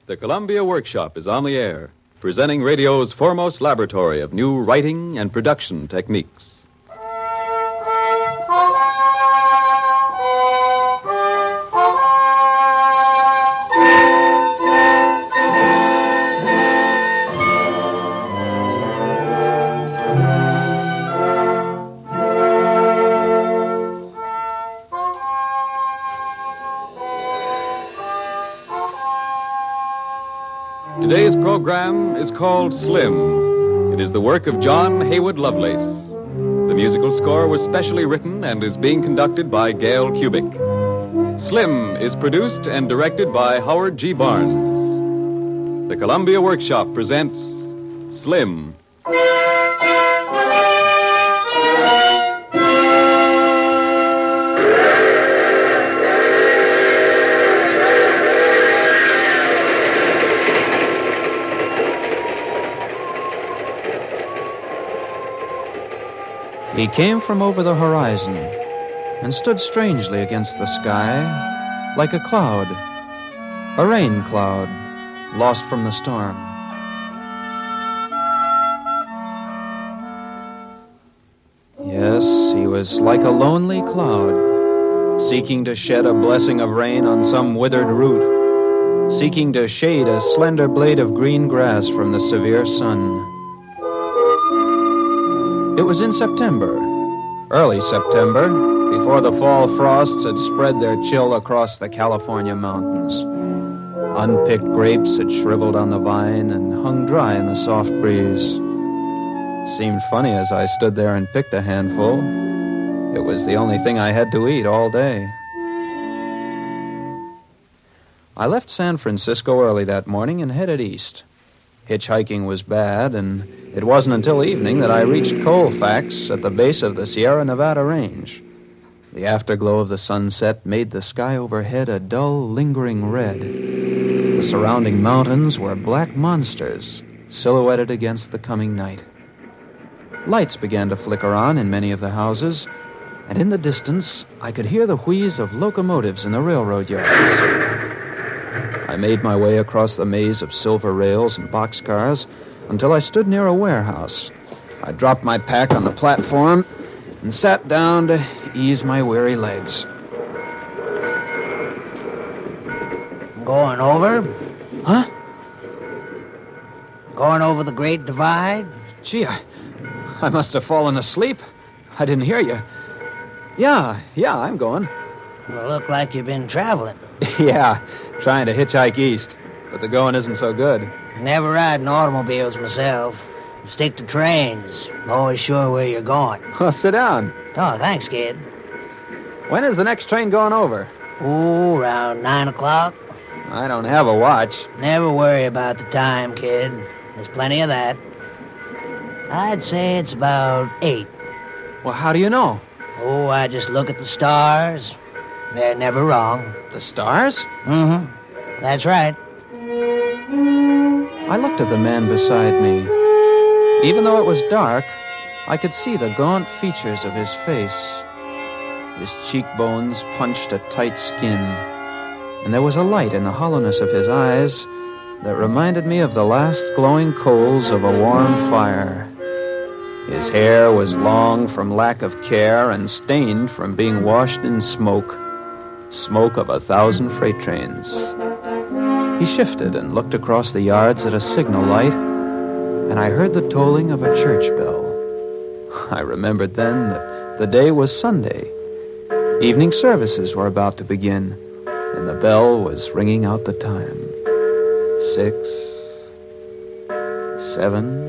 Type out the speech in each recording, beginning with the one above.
The Columbia Workshop is on the air, presenting radio's foremost laboratory of new writing and production techniques. Today's program is called Slim. It is the work of John Haywood Lovelace. The musical score was specially written and is being conducted by Gail Kubik. Slim is produced and directed by Howard G. Barnes. The Columbia Workshop presents Slim. He came from over the horizon and stood strangely against the sky like a cloud, a rain cloud lost from the storm. Yes, he was like a lonely cloud, seeking to shed a blessing of rain on some withered root, seeking to shade a slender blade of green grass from the severe sun. It was in September, early September, before the fall frosts had spread their chill across the California mountains. Unpicked grapes had shriveled on the vine and hung dry in the soft breeze. It seemed funny as I stood there and picked a handful. It was the only thing I had to eat all day. I left San Francisco early that morning and headed east. Hitchhiking was bad, and it wasn't until evening that I reached Colfax at the base of the Sierra Nevada range. The afterglow of the sunset made the sky overhead a dull, lingering red. The surrounding mountains were black monsters, silhouetted against the coming night. Lights began to flicker on in many of the houses, and in the distance I could hear the wheeze of locomotives in the railroad yards. I made my way across the maze of silver rails and boxcars until I stood near a warehouse. I dropped my pack on the platform and sat down to ease my weary legs. Going over? Huh? Going over the Great Divide? Gee, I must have fallen asleep. I didn't hear you. Yeah, I'm going. Well, look like you've been traveling. Yeah, trying to hitchhike east, but the going isn't so good. Never ride in automobiles myself. Stick to trains. Always sure where you're going. Well, sit down. Oh, thanks, kid. When is the next train going over? Oh, around 9 o'clock. I don't have a watch. Never worry about the time, kid. There's plenty of that. I'd say it's about 8. Well, how do you know? Oh, I just look at the stars. They're never wrong. The stars? Mm-hmm. That's right. I looked at the man beside me. Even though it was dark, I could see the gaunt features of his face. His cheekbones punched a tight skin, and there was a light in the hollowness of his eyes that reminded me of the last glowing coals of a warm fire. His hair was long from lack of care and stained from being washed in smoke of 1,000 freight trains. He shifted and looked across the yards at a signal light, and I heard the tolling of a church bell. I remembered then that the day was Sunday. Evening services were about to begin, and the bell was ringing out the time. 6, 7,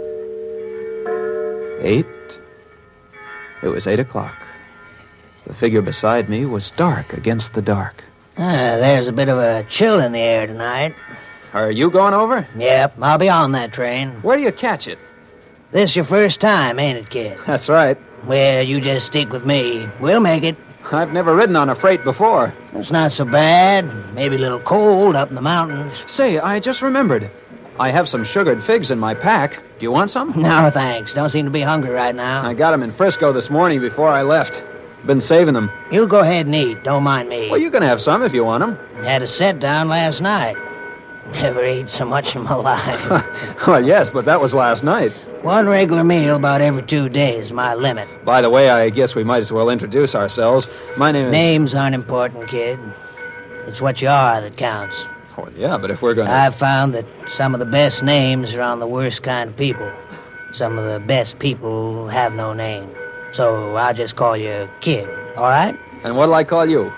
8. It was 8 o'clock. The figure beside me was dark against the dark. There's a bit of a chill in the air tonight. Are you going over? Yep, I'll be on that train. Where do you catch it? This your first time, ain't it, kid? That's right. Well, you just stick with me. We'll make it. I've never ridden on a freight before. It's not so bad. Maybe a little cold up in the mountains. Say, I just remembered. I have some sugared figs in my pack. Do you want some? No, thanks. Don't seem to be hungry right now. I got them in Frisco this morning before I left. Been saving them. You go ahead and eat. Don't mind me. Well, you can have some if you want them. Had a set down last night. Never ate so much in my life. Well, yes, but that was last night. One regular meal about every 2 days is my limit. By the way, I guess we might as well introduce ourselves. My name is... Names aren't important, kid. It's what you are that counts. Oh, yeah, but if we're going to... I've found that some of the best names are on the worst kind of people. Some of the best people have no name. So I'll just call you Kid, all right? And what'll I call you?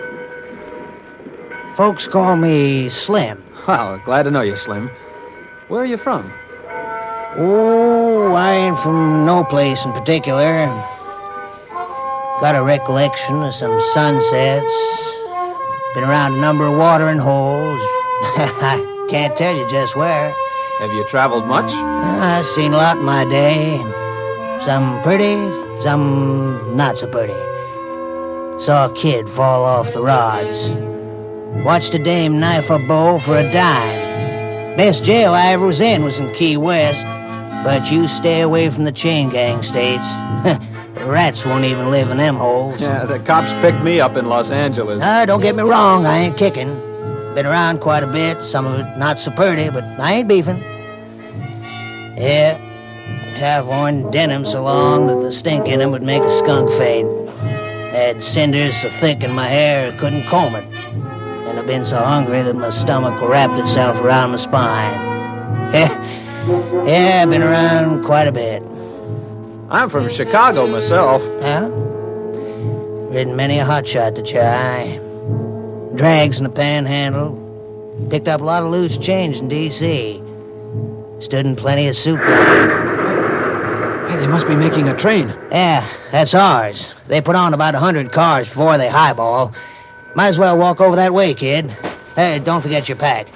Folks call me Slim. Well, glad to know you, Slim. Where are you from? Oh, I ain't from no place in particular. Got a recollection of some sunsets. Been around a number of watering holes. I can't tell you just where. Have you traveled much? I've seen a lot in my day. Some pretty, some not so pretty. Saw a kid fall off the rods. Watched a dame knife a beau for a dime. Best jail I ever was in Key West. But you stay away from the chain gang states. The rats won't even live in them holes. Yeah, the cops picked me up in Los Angeles. Don't get me wrong, I ain't kicking. Been around quite a bit, some of it not so pretty, but I ain't beefing. Yeah, have worn denim so long that the stink in 'em would make a skunk faint. Had cinders so thick in my hair I couldn't comb it. And I've been so hungry that my stomach wrapped itself around my spine. Yeah, I've been around quite a bit. I'm from Chicago myself. Yeah? Ridden many a hotshot to Chi. Drags in the panhandle. Picked up a lot of loose change in D.C. Stood in plenty of soup. Hey, they must be making a train. Yeah, that's ours. They put on about 100 cars before they highball. Might as well walk over that way, kid. Hey, don't forget your pack.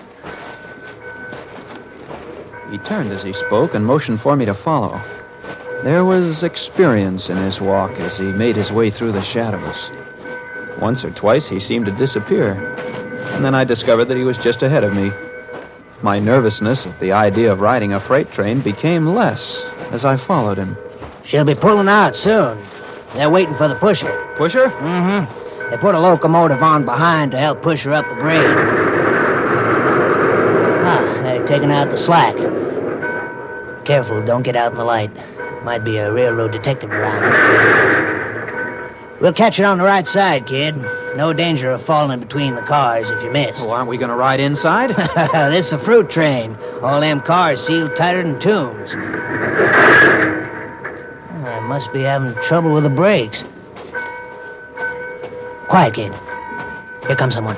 He turned as he spoke and motioned for me to follow. There was experience in his walk as he made his way through the shadows. Once or twice he seemed to disappear, and then I discovered that he was just ahead of me. My nervousness at the idea of riding a freight train became less as I followed him. She'll be pulling out soon. They're waiting for the pusher. Pusher? Mm-hmm. They put a locomotive on behind to help push her up the grade. They're taking out the slack. Careful, don't get out in the light. Might be a railroad detective around. We'll catch it on the right side, kid. No danger of falling in between the cars if you miss. Well, aren't we going to ride inside? This is a fruit train. All them cars sealed tighter than tombs. I must be having trouble with the brakes. Quiet, kid. Here comes someone.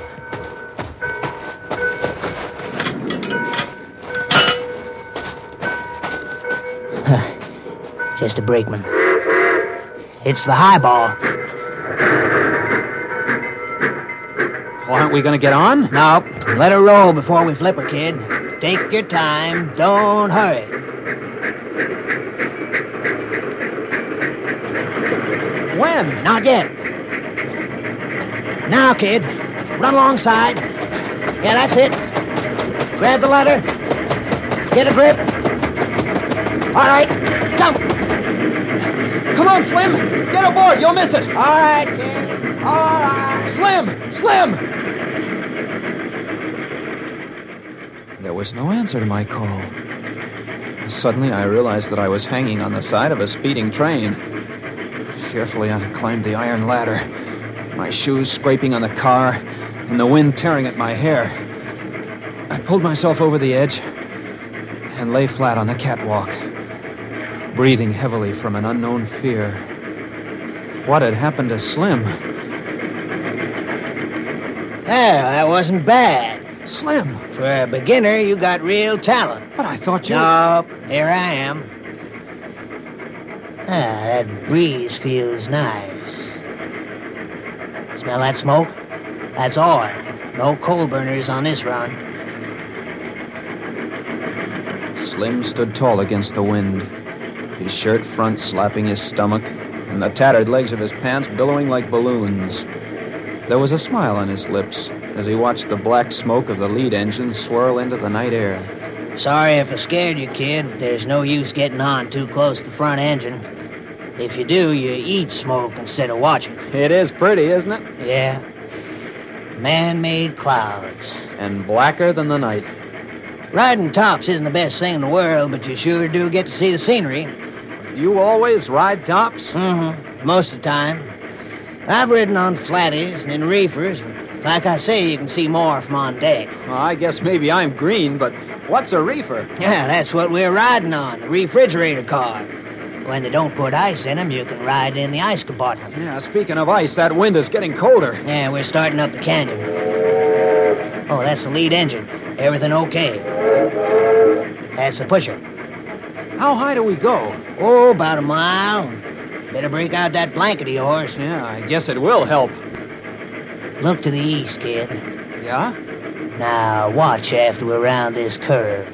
Just a brakeman. It's the highball. Well, aren't we going to get on? Nope. Let her roll before we flip her, kid. Take your time. Don't hurry. When? Not yet. Now, kid. Run alongside. Yeah, that's it. Grab the ladder. Get a grip. All right. Jump. Come on, Slim. Get aboard. You'll miss it. All right, kid. All right. Slim! Slim! There was no answer to my call. Suddenly, I realized that I was hanging on the side of a speeding train. Fearfully, I climbed the iron ladder, my shoes scraping on the car, and the wind tearing at my hair. I pulled myself over the edge and lay flat on the catwalk, breathing heavily from an unknown fear. What had happened to Slim? Yeah, that wasn't bad. Slim! For a beginner, you got real talent. But I thought you... Nope, here I am. That breeze feels nice. Smell that smoke? That's oil. No coal burners on this run. Slim stood tall against the wind, his shirt front slapping his stomach, and the tattered legs of his pants billowing like balloons. There was a smile on his lips as he watched the black smoke of the lead engine swirl into the night air. Sorry if I scared you, kid, but there's no use getting on too close to the front engine. If you do, you eat smoke instead of watching. It is pretty, isn't it? Yeah. Man-made clouds. And blacker than the night. Riding tops isn't the best thing in the world, but you sure do get to see the scenery. Do you always ride tops? Most of the time. I've ridden on flatties and in reefers, but like I say, you can see more from on deck. Well, I guess maybe I'm green, but what's a reefer? Yeah, that's what we're riding on, the refrigerator car. When they don't put ice in them, you can ride in the ice compartment. Yeah, speaking of ice, that wind is getting colder. Yeah, we're starting up the canyon. Oh, that's the lead engine. Everything okay. That's the pusher. How high do we go? Oh, about a mile. Better break out that blanket of yours. Yeah, I guess it will help. Look to the east, kid. Yeah? Now, watch after we're around this curve.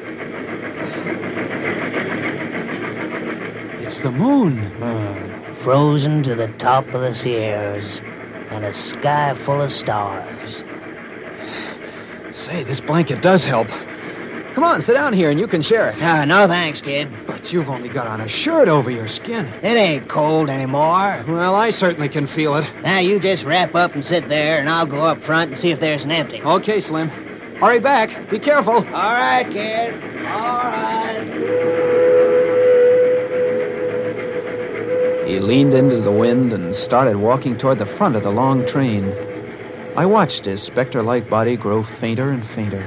It's the moon. Frozen to the top of the Sierras, and a sky full of stars. Say, this blanket does help. Come on, sit down here and you can share it. No thanks, kid. But you've only got on a shirt over your skin. It ain't cold anymore. Well, I certainly can feel it. Now, you just wrap up and sit there, and I'll go up front and see if there's an empty. Okay, Slim. Hurry back. Be careful. All right, kid. All right. He leaned into the wind and started walking toward the front of the long train. I watched his specter-like body grow fainter and fainter.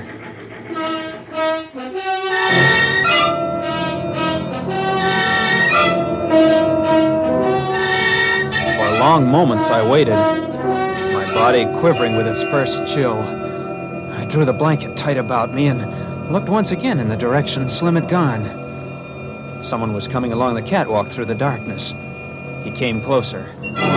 For long moments I waited, my body quivering with its first chill. I drew the blanket tight about me and looked once again in the direction Slim had gone. Someone was coming along the catwalk through the darkness. He came closer.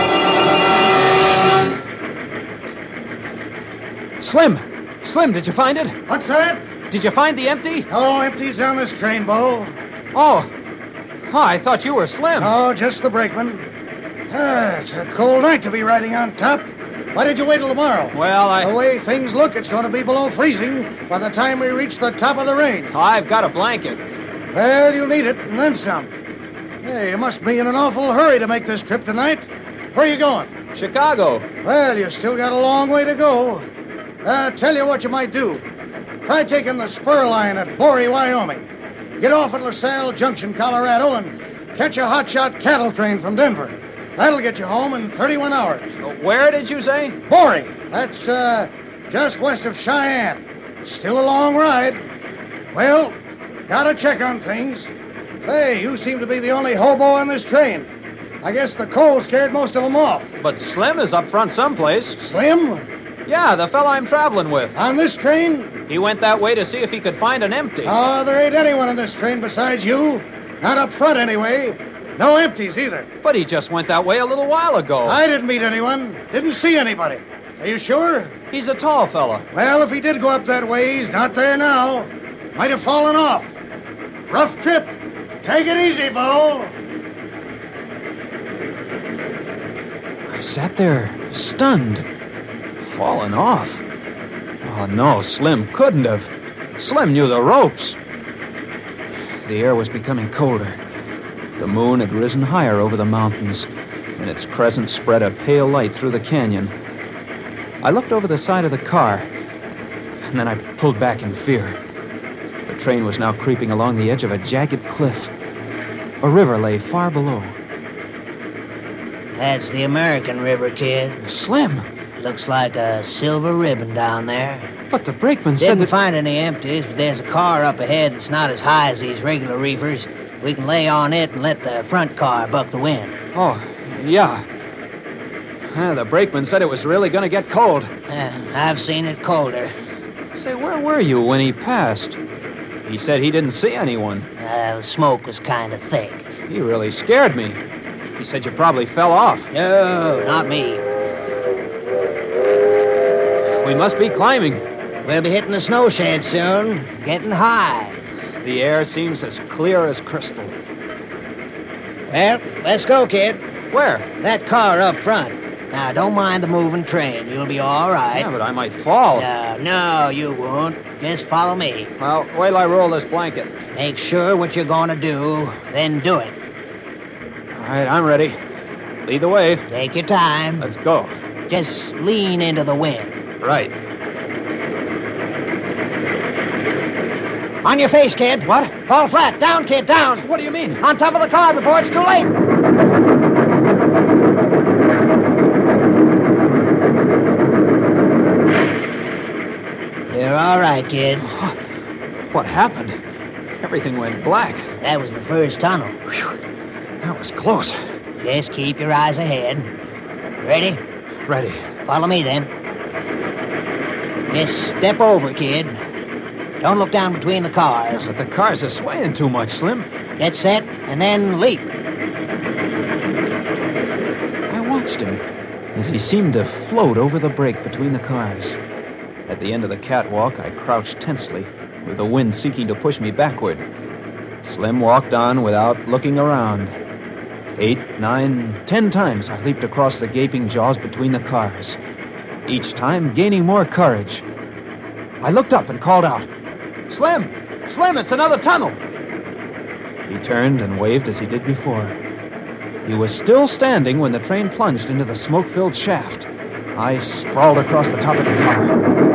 Slim! Slim, did you find it? What's that? Did you find the empty? No empties on this train, Bo. Oh, I thought you were Slim. No, just the brakeman. It's a cold night to be riding on top. Why did you wait till tomorrow? Well, The way things look, it's going to be below freezing by the time we reach the top of the range. I've got a blanket. Well, you'll need it, and then some. Hey, you must be in an awful hurry to make this trip tonight. Where are you going? Chicago. Well, you still got a long way to go. Tell you what you might do. Try taking the spur line at Bory, Wyoming. Get off at LaSalle Junction, Colorado, and catch a hotshot cattle train from Denver. That'll get you home in 31 hours. Where did you say? Bory. That's, just west of Cheyenne. Still a long ride. Well, gotta check on things. Say, you seem to be the only hobo on this train. I guess the cold scared most of them off. But Slim is up front someplace. Slim? Yeah, the fella I'm traveling with. On this train? He went that way to see if he could find an empty. Oh, there ain't anyone on this train besides you. Not up front, anyway. No empties, either. But he just went that way a little while ago. I didn't meet anyone. Didn't see anybody. Are you sure? He's a tall fella. Well, if he did go up that way, he's not there now. Might have fallen off. Rough trip. Take it easy, Bo. I sat there, stunned. Fallen off. Oh, no, Slim couldn't have. Slim knew the ropes. The air was becoming colder. The moon had risen higher over the mountains, and its crescent spread a pale light through the canyon. I looked over the side of the car, and then I pulled back in fear. The train was now creeping along the edge of a jagged cliff. A river lay far below. That's the American River, kid. Slim! Looks like a silver ribbon down there. But the brakeman said Didn't that... find any empties, but there's a car up ahead that's not as high as these regular reefers. We can lay on it and let the front car buck the wind. Oh, yeah. The brakeman said it was really going to get cold. I've seen it colder. Say, where were you when he passed? He said he didn't see anyone. The smoke was kind of thick. He really scared me. He said you probably fell off. No, not me. We must be climbing. We'll be hitting the snow shed soon. Getting high. The air seems as clear as crystal. Well, let's go, kid. Where? That car up front. Now, don't mind the moving train. You'll be all right. Yeah, but I might fall. No, you won't. Just follow me. Well, wait till I roll this blanket. Make sure what you're going to do, then do it. All right, I'm ready. Lead the way. Take your time. Let's go. Just lean into the wind. Right. On your face, kid. What? Fall flat. Down, kid, down. What do you mean? On top of the car before it's too late. You're all right, kid. What happened? Everything went black. That was the first tunnel. Whew. That was close. Just keep your eyes ahead. Ready? Ready. Follow me, then. Just step over, kid. Don't look down between the cars. But the cars are swaying too much, Slim. Get set, and then leap. I watched him as he seemed to float over the break between the cars. At the end of the catwalk, I crouched tensely, with the wind seeking to push me backward. Slim walked on without looking around. 8, 9, 10 times I leaped across the gaping jaws between the cars, each time gaining more courage. I looked up and called out, "Slim! Slim, it's another tunnel!" He turned and waved as he did before. He was still standing when the train plunged into the smoke-filled shaft. I sprawled across the top of the car.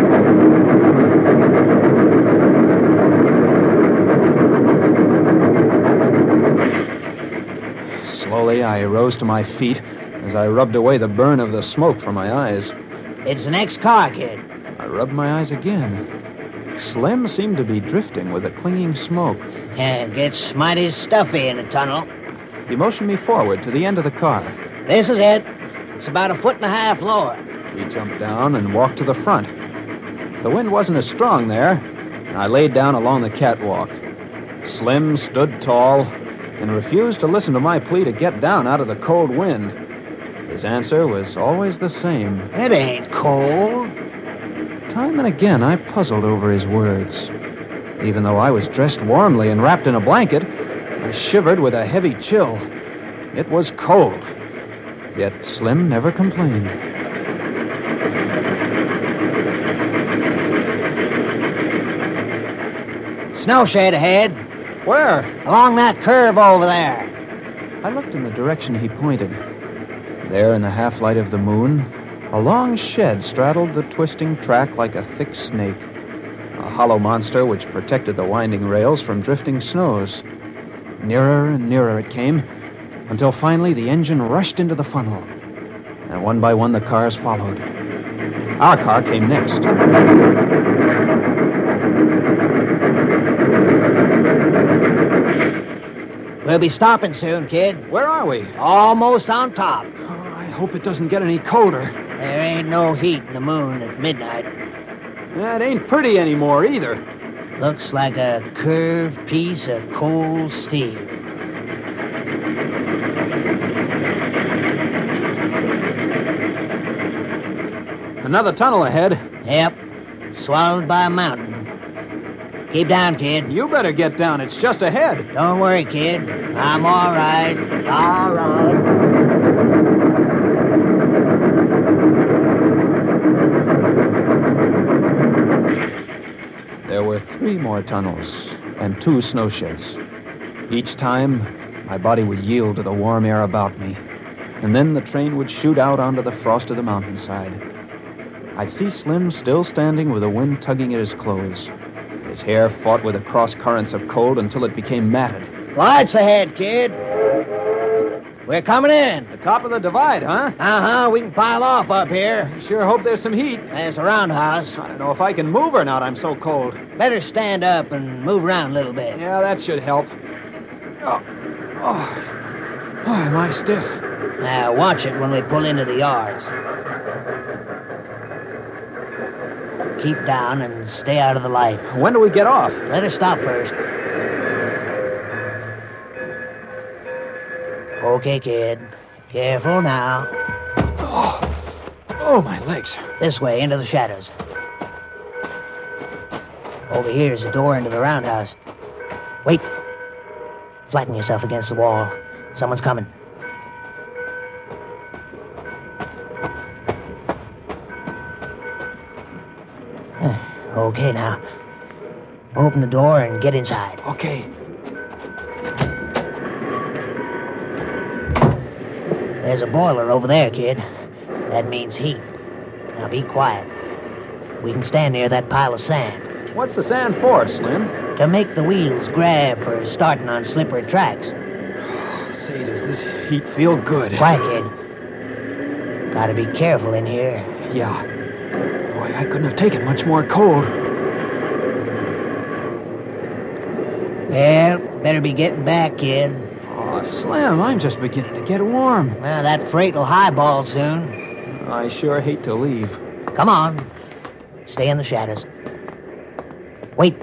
Slowly, I rose to my feet as I rubbed away the burn of the smoke from my eyes. It's the next car, kid. I rubbed my eyes again. Slim seemed to be drifting with the clinging smoke. It gets mighty stuffy in the tunnel. He motioned me forward to the end of the car. This is it. It's about 1.5 feet lower. We jumped down and walked to the front. The wind wasn't as strong there, and I laid down along the catwalk. Slim stood tall and refused to listen to my plea to get down out of the cold wind. His answer was always the same. It ain't cold. Time and again, I puzzled over his words. Even though I was dressed warmly and wrapped in a blanket, I shivered with a heavy chill. It was cold. Yet Slim never complained. Snow shade ahead. Where? Along that curve over there. I looked in the direction he pointed. There, in the half-light of the moon, a long shed straddled the twisting track like a thick snake. A hollow monster which protected the winding rails from drifting snows. Nearer and nearer it came, until finally the engine rushed into the funnel. And one by one the cars followed. Our car came next. We'll be stopping soon, kid. Where are we? Almost on top. Oh, I hope it doesn't get any colder. There ain't no heat in the moon at midnight. It ain't pretty anymore, either. Looks like a curved piece of cold steel. Another tunnel ahead. Yep. Swallowed by a mountain. Keep down, kid. You better get down. It's just ahead. Don't worry, kid. I'm all right. All right. There were 3 more tunnels and 2 snow sheds. Each time, my body would yield to the warm air about me, and then the train would shoot out onto the frost of the mountainside. I'd see Slim still standing with the wind tugging at his clothes. His hair fought with the cross currents of cold until it became matted. Lights ahead, kid. We're coming in. The top of the divide, huh? Uh-huh. We can pile off up here. Sure hope there's some heat. There's a roundhouse. I don't know if I can move or not. I'm so cold. Better stand up and move around a little bit. Yeah, that should help. Oh, am I stiff? Now, watch it when we pull into the yards. Keep down and stay out of the light. When do we get off? Let her stop first. Okay, kid. Careful now. Oh, my legs. This way, into the shadows. Over here is the door into the roundhouse. Wait. Flatten yourself against the wall. Someone's coming. Okay, now. Open the door and get inside. Okay. There's a boiler over there, kid. That means heat. Now be quiet. We can stand near that pile of sand. What's the sand for, Slim? To make the wheels grab for starting on slippery tracks. Say, does this heat feel good? Quiet, kid. Gotta be careful in here. Yeah. Boy, I couldn't have taken much more cold. Well, better be getting back, kid. Oh, Slim, I'm just beginning to get warm. Well, that freight will highball soon. I sure hate to leave. Come on. Stay in the shadows. Wait.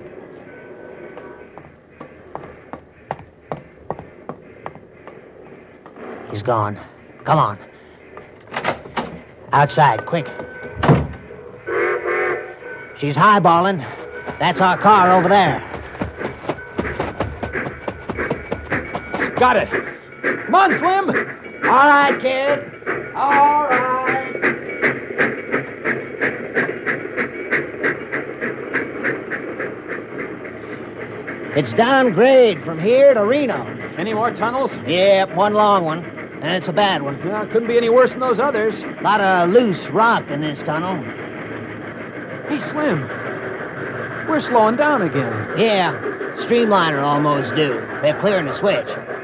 He's gone. Come on. Outside, quick. She's highballing. That's our car over there. Got it. Come on, Slim. All right, kid. All right. It's downgrade from here to Reno. Any more tunnels? Yep, one long one. And it's a bad one. Well, it couldn't be any worse than those others. A lot of loose rock in this tunnel. Hey, Slim. We're slowing down again. Yeah, streamliner almost due. They're clearing the switch.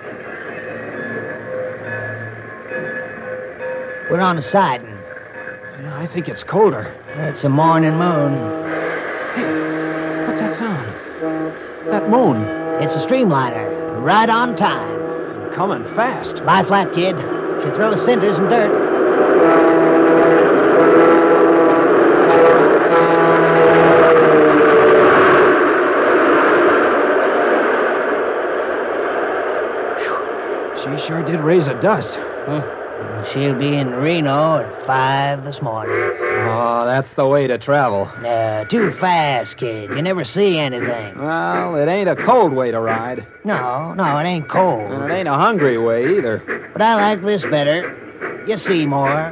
We're on the siding. Yeah, I think it's colder. It's a morning moon. Hey, what's that sound? That moan. It's a streamliner. Right on time. Coming fast. Lie flat, kid. She throws cinders and dirt. She sure did raise a dust. She'll be in Reno at 5 this morning. Oh, that's the way to travel. Too fast, kid. You never see anything. Well, it ain't a cold way to ride. No, it ain't cold. And it ain't a hungry way either. But I like this better. You see more.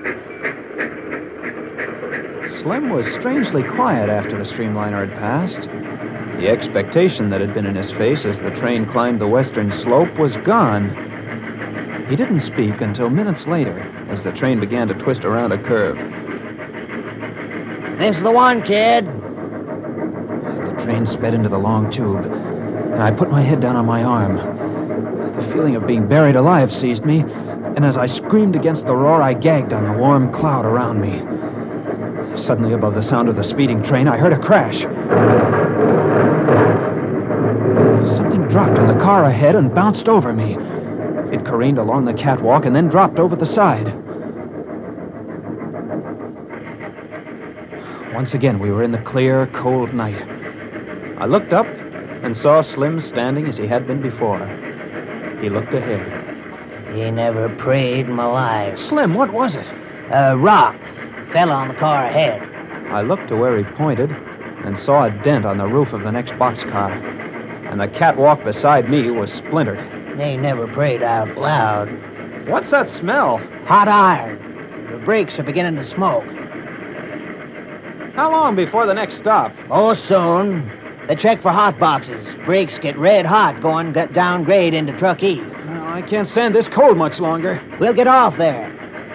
Slim was strangely quiet after the streamliner had passed. The expectation that had been in his face as the train climbed the western slope was gone. He didn't speak until minutes later, as the train began to twist around a curve. This is the one, kid. The train sped into the long tube, and I put my head down on my arm. The feeling of being buried alive seized me, and as I screamed against the roar, I gagged on the warm cloud around me. Suddenly, above the sound of the speeding train, I heard a crash. Something dropped in the car ahead and bounced over me. It careened along the catwalk and then dropped over the side. Once again, we were in the clear, cold night. I looked up and saw Slim standing as he had been before. He looked ahead. He never prayed in my life. Slim, what was it? A rock fell on the car ahead. I looked to where he pointed and saw a dent on the roof of the next boxcar. And the catwalk beside me was splintered. They never prayed out loud. What's that smell? Hot iron. The brakes are beginning to smoke. How long before the next stop? Oh, soon. They check for hot boxes. Brakes get red hot going downgrade into Truck E. Well, I can't stand this cold much longer. We'll get off there.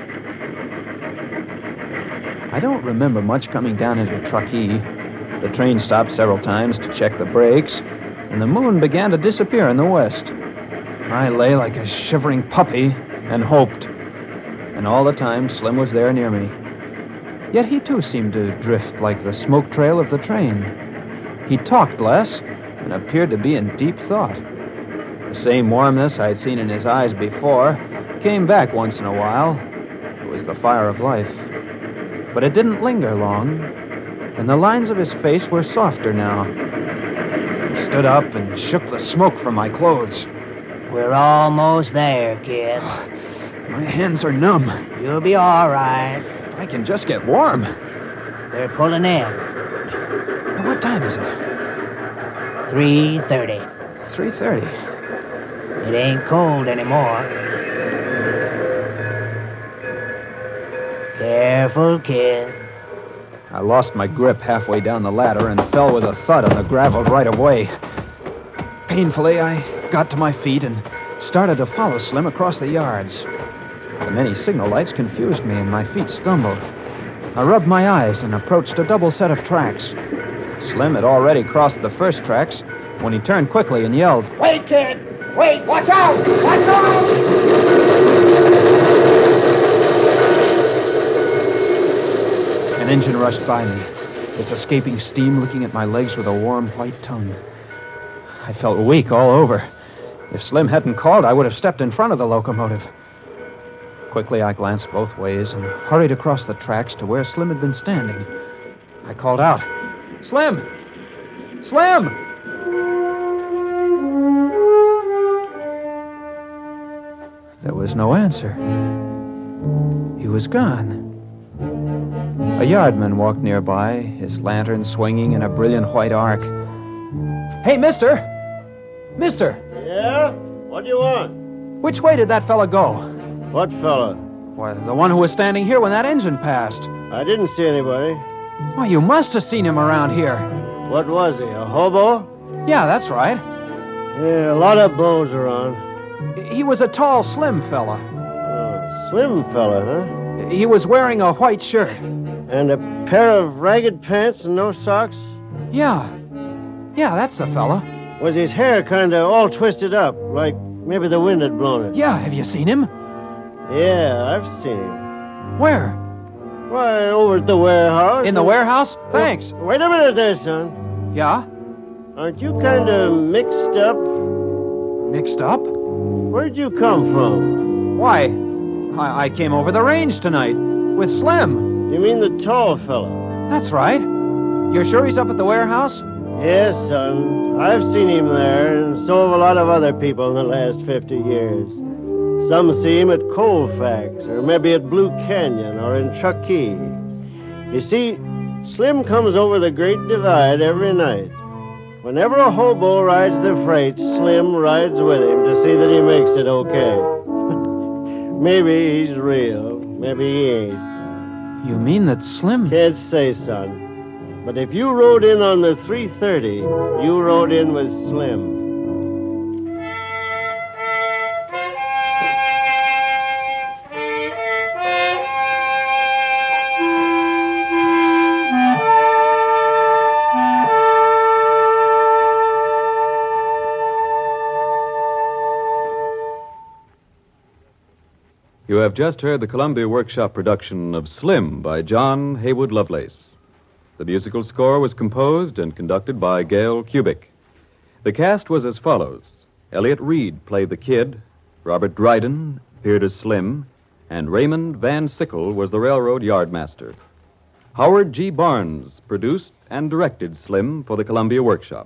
I don't remember much coming down into Truck E. The train stopped several times to check the brakes, and the moon began to disappear in the west. I lay like a shivering puppy and hoped. And all the time, Slim was there near me. Yet he, too, seemed to drift like the smoke trail of the train. He talked less and appeared to be in deep thought. The same warmness I'd seen in his eyes before came back once in a while. It was the fire of life. But it didn't linger long, and the lines of his face were softer now. He stood up and shook the smoke from my clothes. We're almost there, kid. My hands are numb. You'll be all right. If I can just get warm. They're pulling in. Now, what time is it? 3:30. 3:30. It ain't cold anymore. Careful, kid. I lost my grip halfway down the ladder and fell with a thud on the graveled right-of-way. Painfully, I got to my feet and started to follow Slim across the yards. The many signal lights confused me and my feet stumbled. I rubbed my eyes and approached a double set of tracks. Slim had already crossed the first tracks when he turned quickly and yelled, Wait, kid! Wait! Watch out! Watch out! An engine rushed by me, its escaping steam licking at my legs with a warm white tongue. I felt weak all over. If Slim hadn't called, I would have stepped in front of the locomotive. Quickly, I glanced both ways and hurried across the tracks to where Slim had been standing. I called out, Slim! Slim! There was no answer. He was gone. A yardman walked nearby, his lantern swinging in a brilliant white arc. Hey, mister! Mister! Yeah? What do you want? Which way did that fella go? What fella? Why, the one who was standing here when that engine passed. I didn't see anybody. Why, you must have seen him around here. What was he, a hobo? Yeah, that's right. Yeah, a lot of beaus around. He was a tall, slim fella. Slim fella, huh? He was wearing a white shirt. And a pair of ragged pants and no socks? Yeah. Yeah, that's the fella. Was his hair kind of all twisted up, like maybe the wind had blown it? Yeah, have you seen him? Yeah, I've seen him. Where? Why, over at the warehouse. In the warehouse? Thanks. Wait a minute there, son. Yeah? Aren't you kind of mixed up? Mixed up? Where'd you come from? Why, I came over the range tonight with Slim. You mean the tall fella? That's right. You're sure he's up at the warehouse? Yes, son. I've seen him there, and so have a lot of other people in the last 50 years. Some see him at Colfax, or maybe at Blue Canyon, or in Truckee. You see, Slim comes over the Great Divide every night. Whenever a hobo rides the freight, Slim rides with him to see that he makes it okay. Maybe he's real, maybe he ain't. You mean that Slim... Can't say, son. But if you rode in on the 3:30, you rode in with Slim. You have just heard the Columbia Workshop production of Slim by John Haywood Lovelace. The musical score was composed and conducted by Gail Kubik. The cast was as follows. Elliott Reed played the Kid, Robert Dryden appeared as Slim, and Raymond Van Sickle was the railroad yardmaster. Howard G. Barnes produced and directed Slim for the Columbia Workshop.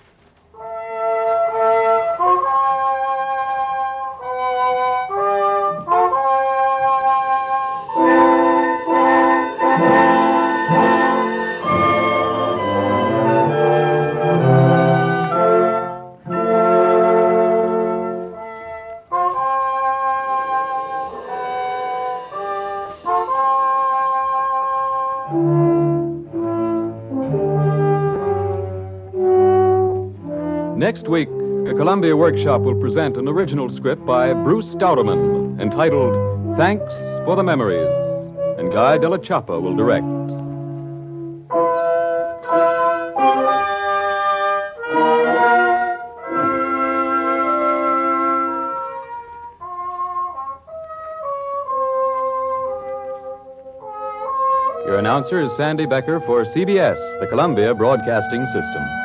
Next week, the Columbia Workshop will present an original script by Bruce Stoudeman entitled Thanks for the Memories, and Guy Della Chappa will direct. Your announcer is Sandy Becker for CBS, the Columbia Broadcasting System.